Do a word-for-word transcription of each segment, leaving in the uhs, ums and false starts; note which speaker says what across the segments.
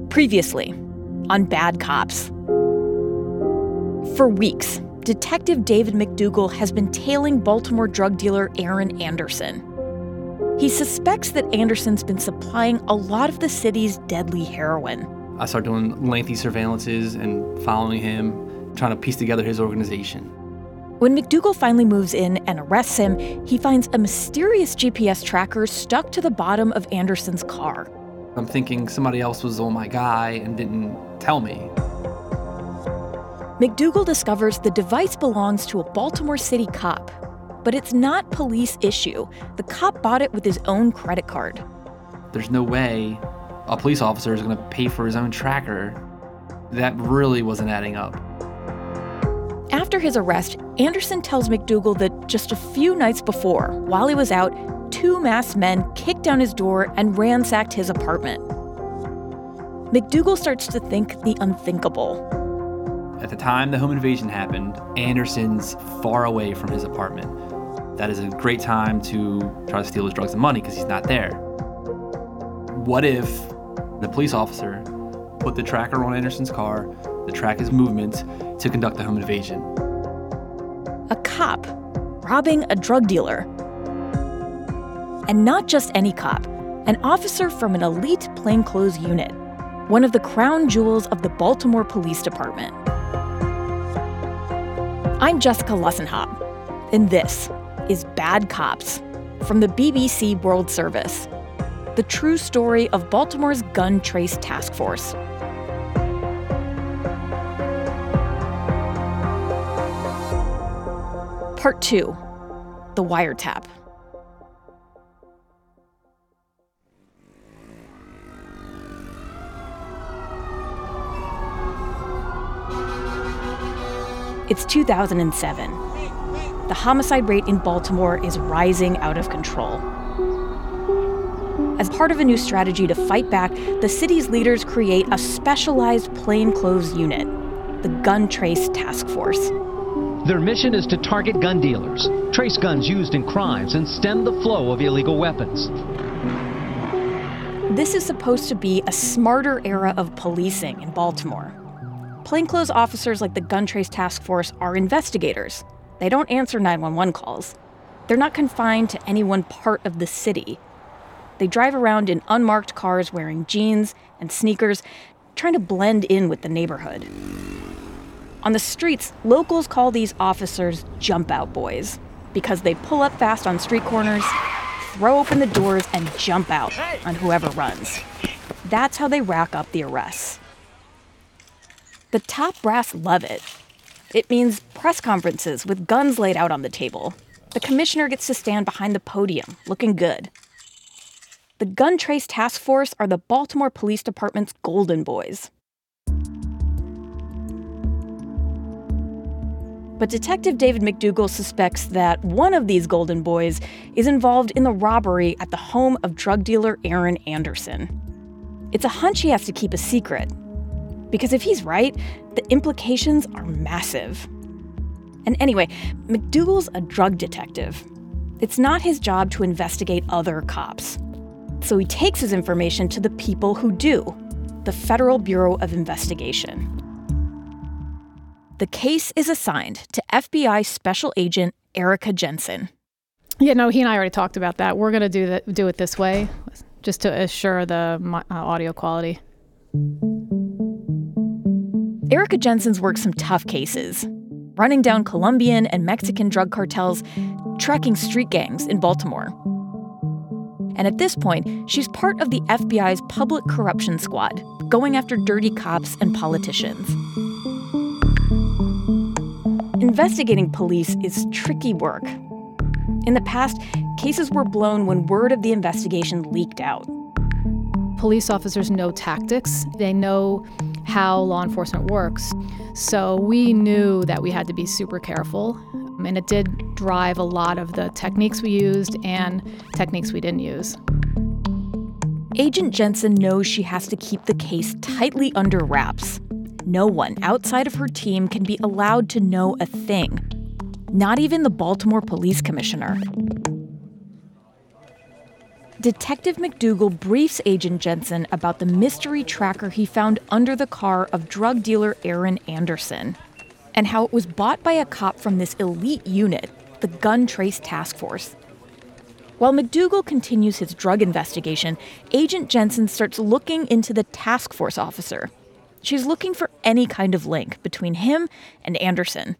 Speaker 1: Previously, on Bad Cops. For weeks, Detective David McDougal has been tailing Baltimore drug dealer Aaron Anderson. He suspects that Anderson's been supplying a lot of the city's deadly heroin.
Speaker 2: I started doing lengthy surveillances and following him, trying to piece together his organization.
Speaker 1: When McDougal finally moves in and arrests him, he finds a mysterious G P S tracker stuck to the bottom of Anderson's car.
Speaker 2: I'm thinking somebody else was on my guy and didn't tell me.
Speaker 1: McDougal discovers the device belongs to a Baltimore City cop, but it's not police issue. The cop bought it with his own credit card.
Speaker 2: There's no way a police officer is going to pay for his own tracker. That really wasn't adding up.
Speaker 1: After his arrest, Anderson tells McDougal that just a few nights before, while he was out, two masked men kicked down his door and ransacked his apartment. McDougal starts to think the unthinkable.
Speaker 2: At the time the home invasion happened, Anderson's far away from his apartment. That is a great time to try to steal his drugs and money because he's not there. What if the police officer put the tracker on Anderson's car to track his movements to conduct the home invasion?
Speaker 1: A cop robbing a drug dealer. And not just any cop, an officer from an elite plainclothes unit, one of the crown jewels of the Baltimore Police Department. I'm Jessica Lussenhop, and this is Bad Cops from the B B C World Service, the true story of Baltimore's Gun Trace Task Force. Part two, the wiretap. It's two thousand seven. The homicide rate in Baltimore is rising out of control. As part of a new strategy to fight back, the city's leaders create a specialized plainclothes unit, the Gun Trace Task Force.
Speaker 3: Their mission is to target gun dealers, trace guns used in crimes, and stem the flow of illegal weapons.
Speaker 1: This is supposed to be a smarter era of policing in Baltimore. Plainclothes officers like the Gun Trace Task Force are investigators. They don't answer nine one one calls. They're not confined to any one part of the city. They drive around in unmarked cars wearing jeans and sneakers, trying to blend in with the neighborhood. On the streets, locals call these officers jump-out boys because they pull up fast on street corners, throw open the doors, and jump out on whoever runs. That's how they rack up the arrests. The top brass love it. It means press conferences with guns laid out on the table. The commissioner gets to stand behind the podium, looking good. The Gun Trace Task Force are the Baltimore Police Department's golden boys. But Detective David McDougal suspects that one of these golden boys is involved in the robbery at the home of drug dealer Aaron Anderson. It's a hunch he has to keep a secret, because if he's right, the implications are massive. And anyway, McDougal's a drug detective. It's not his job to investigate other cops. So he takes his information to the people who do, the Federal Bureau of Investigation. The case is assigned to F B I Special Agent Erica Jensen.
Speaker 4: Yeah, no, he and I already talked about that. We're going to do that, do it this way, just to assure the uh, audio quality.
Speaker 1: Erica Jensen's worked some tough cases, running down Colombian and Mexican drug cartels, tracking street gangs in Baltimore. And at this point, she's part of the F B I's Public Corruption Squad, going after dirty cops and politicians. Investigating police is tricky work. In the past, cases were blown when word of the investigation leaked out.
Speaker 4: Police officers know tactics. They know how law enforcement works. So we knew that we had to be super careful. And it did drive a lot of the techniques we used and techniques we didn't use.
Speaker 1: Agent Jensen knows she has to keep the case tightly under wraps. No one outside of her team can be allowed to know a thing. Not even the Baltimore Police Commissioner. Detective McDougal briefs Agent Jensen about the mystery tracker he found under the car of drug dealer Aaron Anderson, and how it was bought by a cop from this elite unit, the Gun Trace Task Force. While McDougal continues his drug investigation, Agent Jensen starts looking into the task force officer. She's looking for any kind of link between him and Anderson.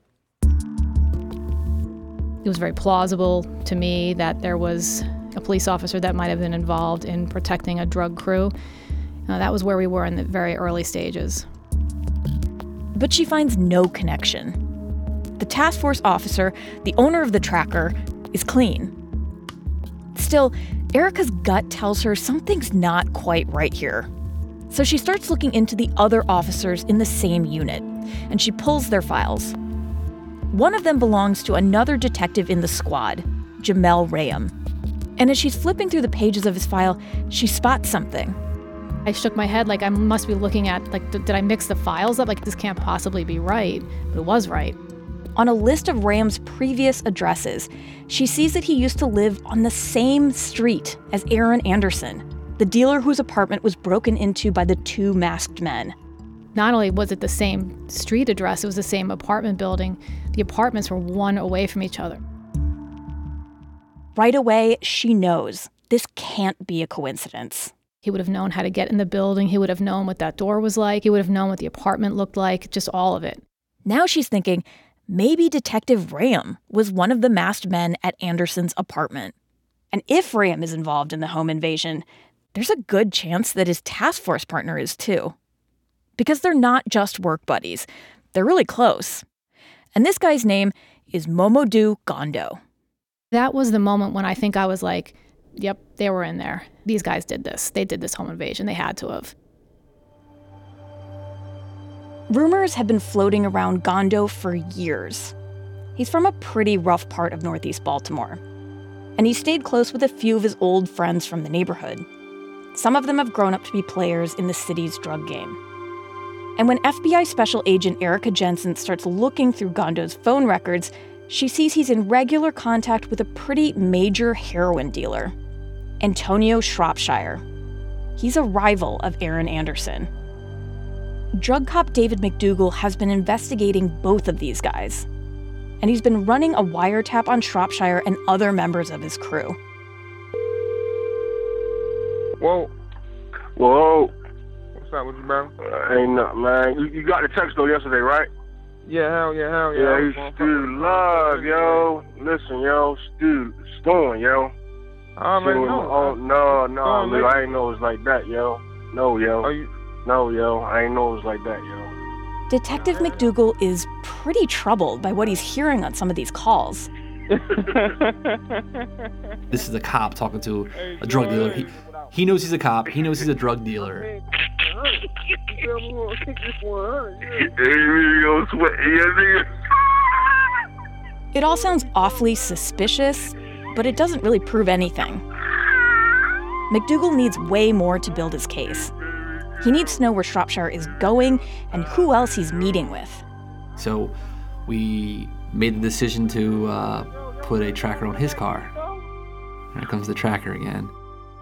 Speaker 4: It was very plausible to me that there was a police officer that might have been involved in protecting a drug crew. Uh, that was where we were in the very early stages.
Speaker 1: But she finds no connection. The task force officer, the owner of the tracker, is clean. Still, Erica's gut tells her something's not quite right here. So she starts looking into the other officers in the same unit, and she pulls their files. One of them belongs to another detective in the squad, Jamel Rayam. And as she's flipping through the pages of his file, she spots something.
Speaker 4: I shook my head like I must be looking at, like, did I mix the files up? Like, this can't possibly be right. But it was right.
Speaker 1: On a list of Rayam's previous addresses, she sees that he used to live on the same street as Aaron Anderson, the dealer whose apartment was broken into by the two masked men.
Speaker 4: Not only was it the same street address, it was the same apartment building. The apartments were one away from each other.
Speaker 1: Right away, she knows this can't be a coincidence.
Speaker 4: He would have known how to get in the building. He would have known what that door was like. He would have known what the apartment looked like, just all of it.
Speaker 1: Now she's thinking, maybe Detective Rayam was one of the masked men at Anderson's apartment. And if Rayam is involved in the home invasion, there's a good chance that his task force partner is too. Because they're not just work buddies. They're really close. And this guy's name is Momodou Gondo.
Speaker 4: That was the moment when I think I was like, yep, they were in there. These guys did this. They did this home invasion. They had to have.
Speaker 1: Rumors have been floating around Gondo for years. He's from a pretty rough part of Northeast Baltimore. And he stayed close with a few of his old friends from the neighborhood. Some of them have grown up to be players in the city's drug game. And when F B I Special Agent Erica Jensen starts looking through Gondo's phone records, she sees he's in regular contact with a pretty major heroin dealer, Antonio Shropshire. He's a rival of Aaron Anderson. Drug cop David McDougal has been investigating both of these guys, and he's been running a wiretap on Shropshire and other members of his crew.
Speaker 5: Whoa. Whoa. What's up with you, bro? Uh, ain't nothing, man. You, you got the text, though, yesterday, right? Yeah, hell yeah, hell yeah. Yeah, Stu Love, yo. Listen, yo, Stu Storm, yo. I already know. Oh, no, no, Lou, I ain't know it was like that, yo. No, yo. Are you? No, yo, I ain't know it was like that, yo.
Speaker 1: Detective McDougal is pretty troubled by what he's hearing on some of these calls.
Speaker 2: This is a cop talking to a drug dealer. He, he knows he's a cop. He knows he's a drug dealer.
Speaker 1: It all sounds awfully suspicious, but it doesn't really prove anything. McDougal needs way more to build his case. He needs to know where Shropshire is going and who else he's meeting with.
Speaker 2: So we made the decision to uh, put a tracker on his car. Here comes the tracker again.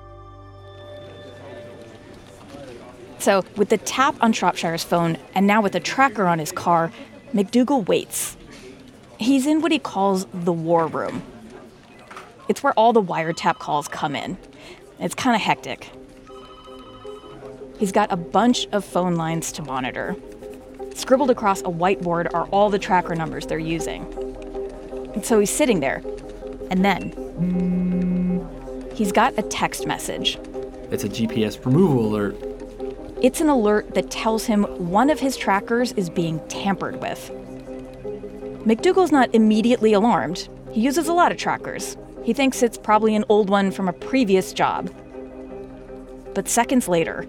Speaker 1: So with the tap on Shropshire's phone and now with the tracker on his car, McDougal waits. He's in what he calls the war room. It's where all the wiretap calls come in. It's kind of hectic. He's got a bunch of phone lines to monitor. Scribbled across a whiteboard are all the tracker numbers they're using. And so he's sitting there. And then he's got a text message.
Speaker 2: It's a G P S removal alert.
Speaker 1: It's an alert that tells him one of his trackers is being tampered with. McDougal's not immediately alarmed. He uses a lot of trackers. He thinks it's probably an old one from a previous job. But seconds later...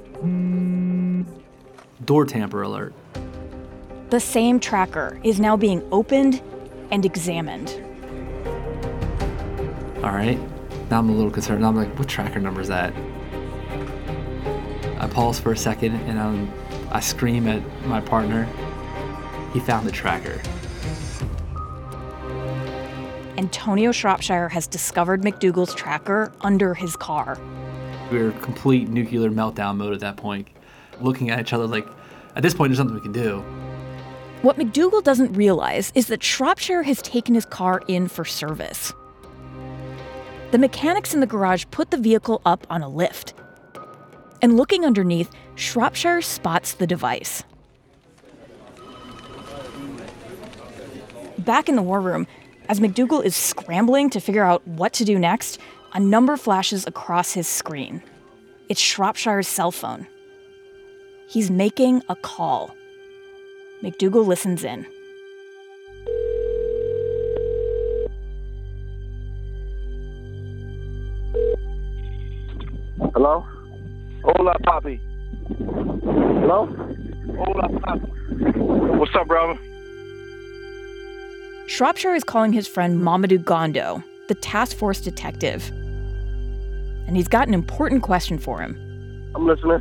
Speaker 2: Door tamper alert.
Speaker 1: The same tracker is now being opened and examined.
Speaker 2: All right. Now I'm a little concerned. Now I'm like, what tracker number is that? I pause for a second and um, I scream at my partner. He found the tracker.
Speaker 1: Antonio Shropshire has discovered McDougal's tracker under his car.
Speaker 2: We were complete nuclear meltdown mode at that point, looking at each other like, at this point, there's nothing we can do.
Speaker 1: What McDougal doesn't realize is that Shropshire has taken his car in for service. The mechanics in the garage put the vehicle up on a lift. And looking underneath, Shropshire spots the device. Back in the war room, as McDougal is scrambling to figure out what to do next, a number flashes across his screen. It's Shropshire's cell phone. He's making a call. McDougal listens in.
Speaker 5: Hello? Hola, Papi. Hello? Hola, Papi. What's up, brother?
Speaker 1: Shropshire is calling his friend Mamadou Gondo, the task force detective. And he's got an important question for him.
Speaker 5: I'm listening.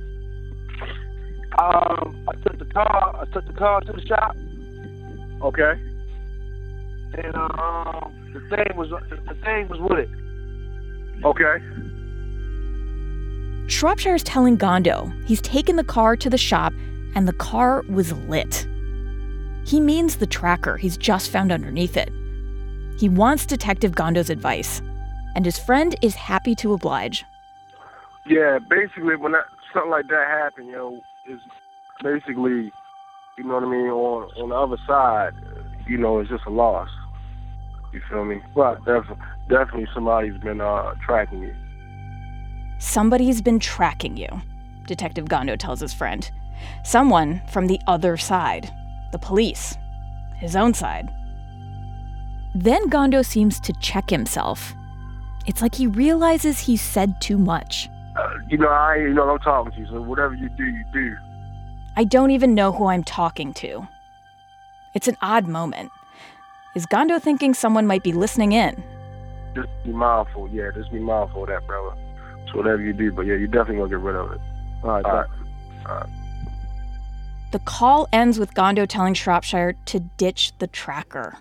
Speaker 5: Um, I took the car. I took the car to the shop. Okay. And um, the thing was the thing was with it. Okay.
Speaker 1: Shropshire's telling Gondo he's taken the car to the shop and the car was lit. He means the tracker he's just found underneath it. He wants Detective Gondo's advice, and his friend is happy to oblige.
Speaker 5: Yeah, basically, when that, something like that happened, you know, is basically, you know what I mean, on on the other side, you know, it's just a loss. You feel me? But definitely, definitely somebody's been uh, tracking you.
Speaker 1: Somebody's been tracking you, Detective Gondo tells his friend. Someone from the other side. The police. His own side. Then Gondo seems to check himself. It's like he realizes he's said too much.
Speaker 5: Uh, you know, I ain't, you know, I'm talking to you, so whatever you do, you do.
Speaker 1: I don't even know who I'm talking to. It's an odd moment. Is Gondo thinking someone might be listening in?
Speaker 5: Just be mindful, yeah, just be mindful of that, brother. So whatever you do, but yeah, you definitely gonna get rid of it. All right, all right. All right.
Speaker 1: The call ends with Gondo telling Shropshire to ditch the tracker.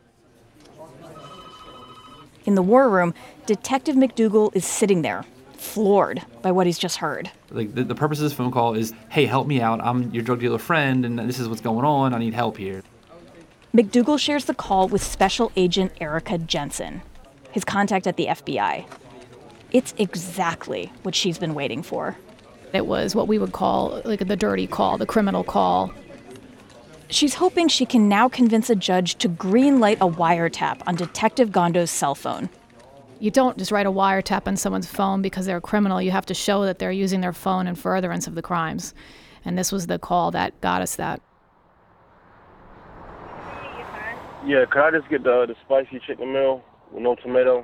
Speaker 1: In the war room, Detective McDougal is sitting there, floored by what he's just heard.
Speaker 2: Like the, the purpose of this phone call is, hey, help me out. I'm your drug dealer friend, and this is what's going on. I need help here.
Speaker 1: McDougal shares the call with Special Agent Erica Jensen, his contact at the F B I. It's exactly what she's been waiting for.
Speaker 4: It was what we would call like the dirty call, the criminal call.
Speaker 1: She's hoping she can now convince a judge to greenlight a wiretap on Detective Gondo's cell phone.
Speaker 4: You don't just write a wiretap on someone's phone because they're a criminal. You have to show that they're using their phone in furtherance of the crimes. And this was the call that got us that.
Speaker 5: Yeah, could I just get the the spicy chicken meal with no tomato?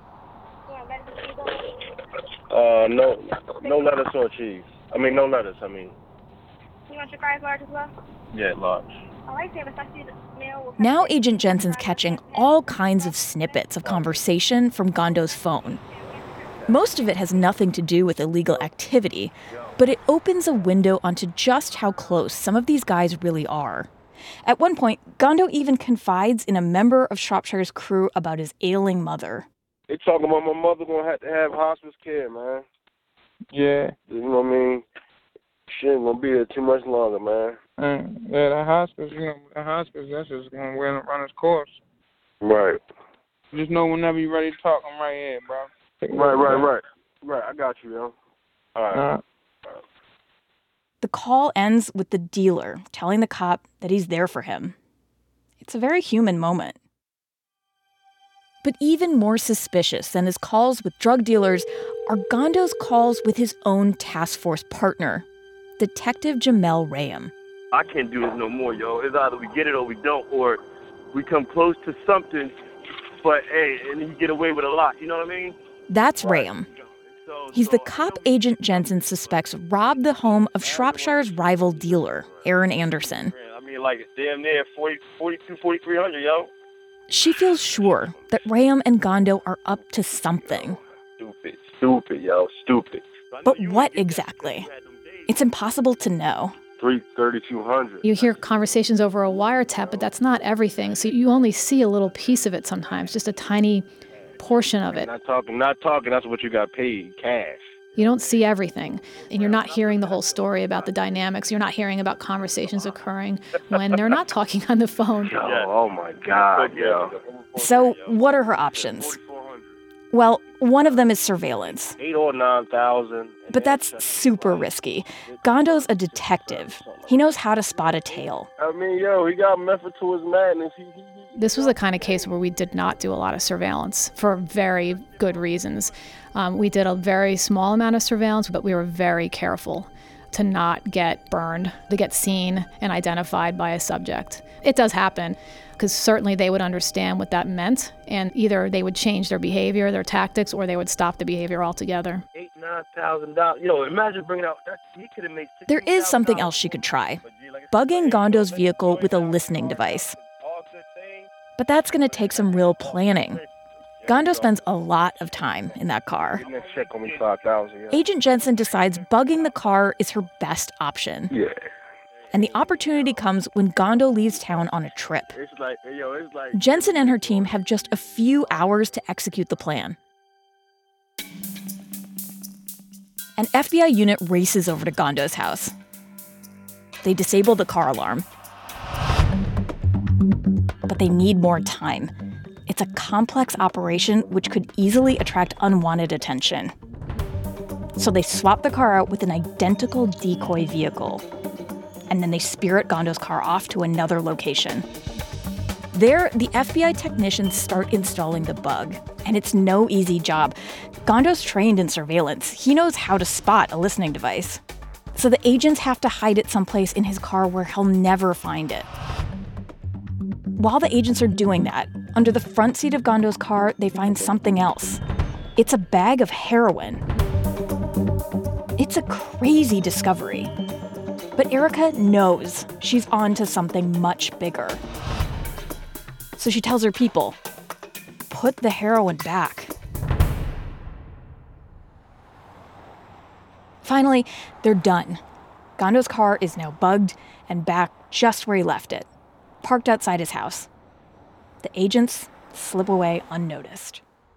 Speaker 5: Uh, no, no lettuce or cheese. I mean, no lettuce, I mean.
Speaker 6: You want your fries large as well?
Speaker 5: Yeah, large.
Speaker 6: All right, David, I see the meal.
Speaker 1: Now Agent Jensen's catching all kinds of snippets of conversation from Gondo's phone. Most of it has nothing to do with illegal activity, but it opens a window onto just how close some of these guys really are. At one point, Gondo even confides in a member of Shropshire's crew about his ailing mother.
Speaker 5: They talking about my mother gonna have to have hospice care, man. Yeah. You know what I mean? She ain't gonna be here too much longer, man.
Speaker 7: Mm, yeah, the hospice, you know, the hospice, that's just gonna run its course.
Speaker 5: Right.
Speaker 7: Just know whenever you're ready to talk, I'm right here, bro.
Speaker 5: Right, right, right. Right, I got you, yo. All right.
Speaker 7: Uh,
Speaker 1: The call ends with the dealer telling the cop that he's there for him. It's a very human moment. But even more suspicious than his calls with drug dealers are Gondo's calls with his own task force partner, Detective Jamel Rayam.
Speaker 8: I can't do this no more, yo. It's either we get it or we don't, or we come close to something, but hey, and you get away with a lot, you know what I mean?
Speaker 1: That's Rayam.
Speaker 8: So,
Speaker 1: He's
Speaker 8: so,
Speaker 1: the cop Agent Jensen suspects robbed the home of Shropshire's rival dealer, Aaron Anderson.
Speaker 8: I mean, like, damn near forty, forty-two, forty-three hundred, yo.
Speaker 1: She feels sure that Rayam and Gondo are up to something.
Speaker 8: Stupid, stupid, yo, stupid.
Speaker 1: But what exactly? It's impossible to know.
Speaker 5: three thirty-two hundred.
Speaker 4: You hear conversations over a wiretap, but that's not everything. So you only see a little piece of it sometimes, just a tiny portion of it.
Speaker 5: Not talking, not talking, that's what you got paid, cash.
Speaker 4: You don't see everything, and you're not hearing the whole story about the dynamics. You're not hearing about conversations occurring when they're not talking on the phone.
Speaker 5: Yo, oh my God, yo.
Speaker 1: So what are her options? Well, one of them is surveillance.
Speaker 5: Eight or nine thousand.
Speaker 1: But that's super risky. Gondo's a detective. He knows how to spot a tail.
Speaker 5: I mean, yo, he got method to his madness. He, he, he,
Speaker 4: This was the kind of case where we did not do a lot of surveillance for very good reasons. Um, we did a very small amount of surveillance, but we were very careful to not get burned, to get seen and identified by a subject. It does happen, because certainly they would understand what that meant, and either they would change their behavior, their tactics, or they would stop the behavior altogether.
Speaker 8: Eight, nine thousand dollars. You know, imagine bringing out that. He could have made.
Speaker 1: There is something else she could try. Bugging Gondo's vehicle with a listening device. But that's going to take some real planning. Gondo spends a lot of time in that car. Agent Jensen decides bugging the car is her best option.
Speaker 5: Yeah.
Speaker 1: And the opportunity comes when Gondo leaves town on a trip. Jensen and her team have just a few hours to execute the plan. An F B I unit races over to Gondo's house. They disable the car alarm. But they need more time. It's a complex operation which could easily attract unwanted attention. So they swap the car out with an identical decoy vehicle. And then they spirit Gondo's car off to another location. There, the F B I technicians start installing the bug. And it's no easy job. Gondo's trained in surveillance. He knows how to spot a listening device. So the agents have to hide it someplace in his car where he'll never find it. While the agents are doing that, under the front seat of Gondo's car, they find something else. It's a bag of heroin. It's a crazy discovery. But Erica knows she's on to something much bigger. So she tells her people, put the heroin back. Finally, they're done. Gondo's car is now bugged and back just where he left it, parked outside his house. The agents slip away unnoticed.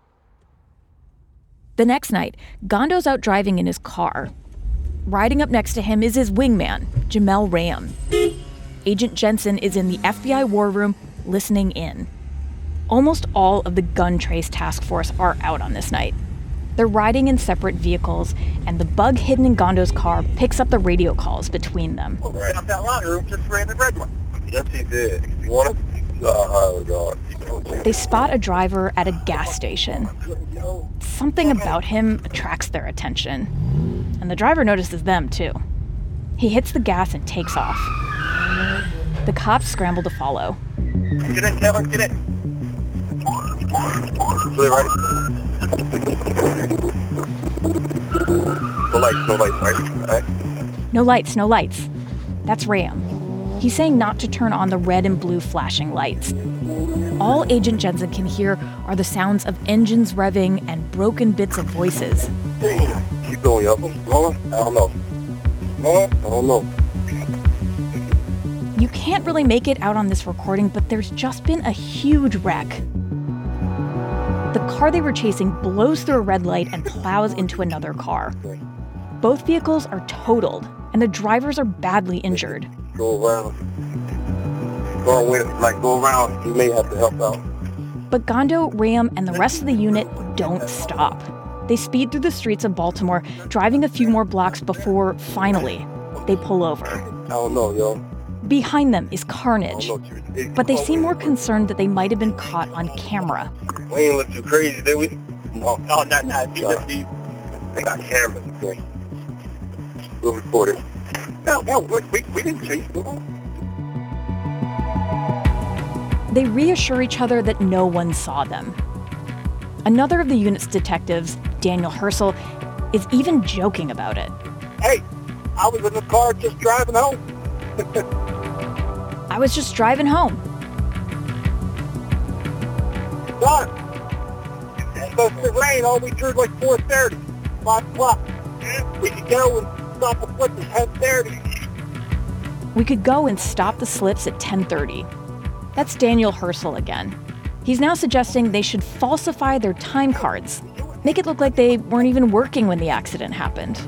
Speaker 1: The next night, Gondo's out driving in his car. Riding up next to him is his wingman, Jamel Ram. Agent Jensen is in the F B I war room listening in. Almost all of the gun trace task force are out on this night. They're riding in separate vehicles, and the bug hidden in Gondo's car picks up the radio calls between them.
Speaker 9: Oh, right up that line room, just ran the red one. Yes, he did. You want it? Oh, God.
Speaker 1: They spot a driver at a gas station. Something about him attracts their attention. And the driver notices them, too. He hits the gas and takes off. The cops scramble to follow.
Speaker 9: Get in, Kevin, get in. Really right. No lights, no lights, right? All right.
Speaker 1: No lights, no lights. That's Ram. He's saying not to turn on the red and blue flashing lights. All Agent Jensen can hear are the sounds of engines revving and broken bits of voices.
Speaker 9: Keep going, yo. Going? I don't know. Going? I don't know.
Speaker 1: You can't really make it out on this recording, but there's just been a huge wreck. The car they were chasing blows through a red light and plows into another car. Both vehicles are totaled, and the drivers are badly injured.
Speaker 9: Go around. Go away, like go around. You may have to help out.
Speaker 1: But Gondo, Ram, and the rest of the unit don't stop. They speed through the streets of Baltimore, driving a few more blocks before, finally, they pull over.
Speaker 9: I don't know, yo.
Speaker 1: Behind them is carnage, but they seem more concerned that they might have been caught on camera.
Speaker 9: We ain't look too crazy, did we? No, no, not not. They got cameras, okay? We'll record it. No, no, we, we, we didn't chase them.
Speaker 1: They reassure each other that no one saw them. Another of the unit's detectives, Daniel Herschel, is even joking about it.
Speaker 9: Hey, I was in the car just driving home.
Speaker 1: I was just driving home.
Speaker 9: Son, it's supposed to rain all the way through like four thirty, five o'clock. We could go and stop a foot at ten thirty.
Speaker 1: We could go and stop the slips at ten thirty. That's Daniel Hersel again. He's now suggesting they should falsify their time cards, make it look like they weren't even working when the accident happened.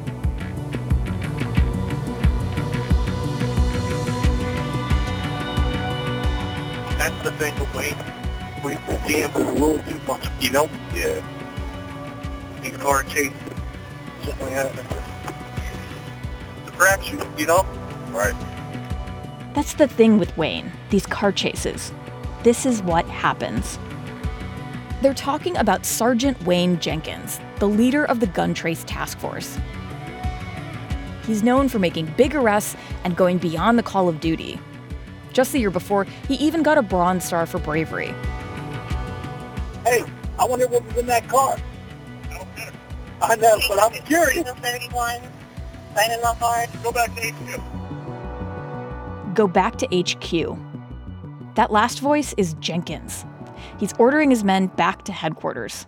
Speaker 9: That's the thing with Wayne. We gamble a little too much, you know? Yeah. These car chases. Something happens. The crapshoot, you know? Right.
Speaker 1: That's the thing with Wayne, these car chases. This is what happens. They're talking about Sergeant Wayne Jenkins, the leader of the gun trace task force. He's known for making big arrests and going beyond the call of duty. Just the year before, he even got a Bronze Star for bravery.
Speaker 9: Hey, I wonder what was in that car. I know, but I'm curious.
Speaker 6: thirty-one, signing my card.
Speaker 9: Go back to H Q.
Speaker 1: Go back to H Q. That last voice is Jenkins. He's ordering his men back to headquarters.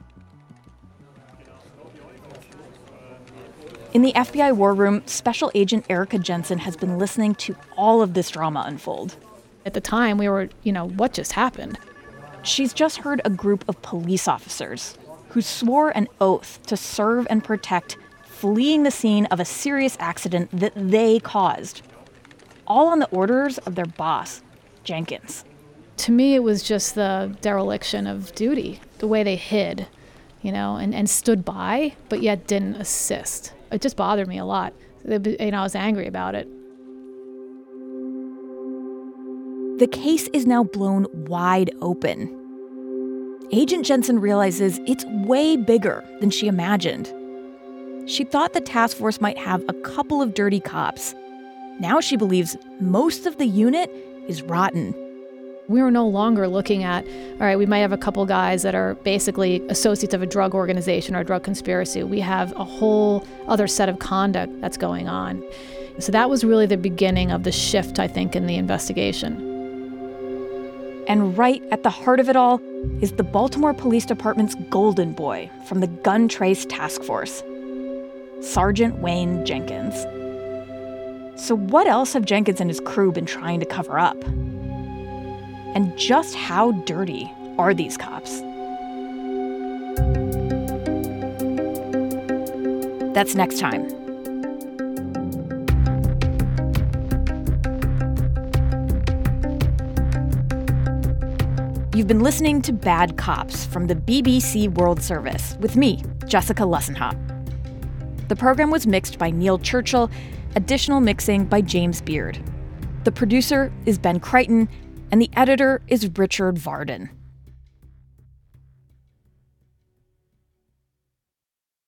Speaker 1: In the F B I war room, Special Agent Erica Jensen has been listening to all of this drama unfold.
Speaker 4: At the time, we were, you know, what just happened?
Speaker 1: She's just heard a group of police officers who swore an oath to serve and protect fleeing the scene of a serious accident that they caused, all on the orders of their boss, Jenkins.
Speaker 4: To me, it was just the dereliction of duty, the way they hid, you know, and, and stood by, but yet didn't assist. It just bothered me a lot. You know, I was angry about it.
Speaker 1: The case is now blown wide open. Agent Jensen realizes it's way bigger than she imagined. She thought the task force might have a couple of dirty cops. Now she believes most of the unit is rotten.
Speaker 4: We were no longer looking at, all right, we might have a couple guys that are basically associates of a drug organization or a drug conspiracy. We have a whole other set of conduct that's going on. So that was really the beginning of the shift, I think, in the investigation.
Speaker 1: And right at the heart of it all is the Baltimore Police Department's golden boy from the Gun Trace Task Force, Sergeant Wayne Jenkins. So what else have Jenkins and his crew been trying to cover up? And just how dirty are these cops? That's next time. You've been listening to Bad Cops from the B B C World Service with me, Jessica Lussenhop. The program was mixed by Neil Churchill, additional mixing by James Beard. The producer is Ben Crichton, and the editor is Richard Varden.